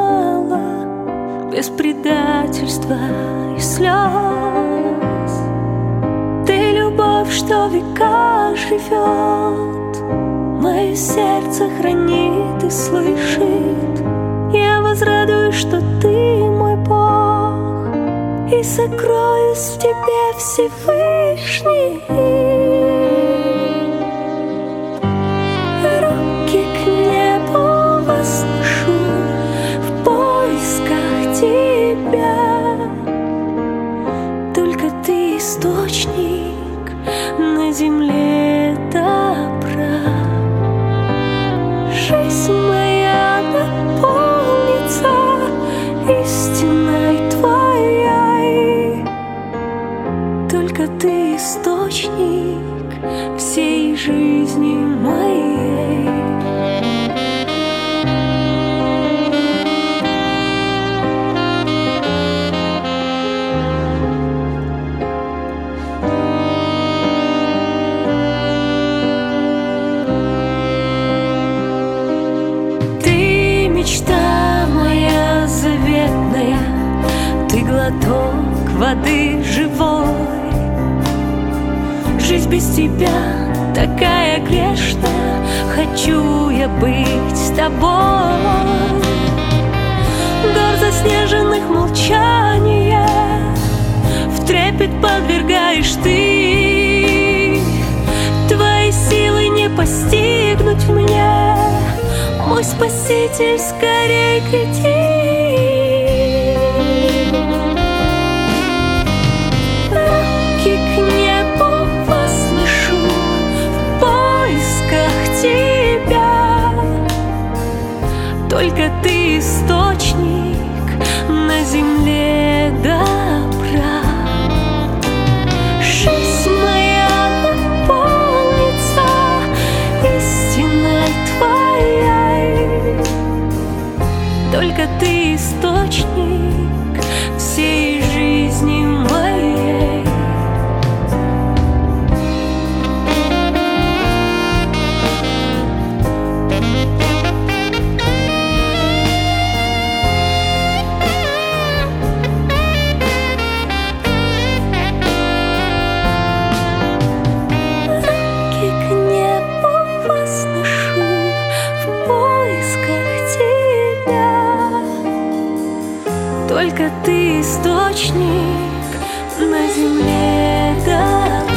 знала, без предательства и слез. Ты любовь, что в веках живет, мое сердце хранит и слышит. Я возрадуюсь, что ты мой Бог, и сокроюсь в тебе, Всевышний. Руки к небу возношу в поисках тебя. Только ты источник на земле добра. Жизнь моя наполнится истиной твоей. Только ты источник всей жизни моей. Ты мечта моя заветная, ты глоток воды живой. Жизнь без тебя такая грешная, хочу я быть с тобой. Гор заснеженных молчания в трепет подвергаешь ты. Твои силы не постигнуть мне, мой Спаситель, скорей гряди. Руки к небу возношу в поисках тебя. Только ты источник на земле добра. Жизнь моя наполнится истиной твоей. Только ты источник всей жизни моей. Руки к небу возношу в поисках тебя. Только ты источник на земле добра.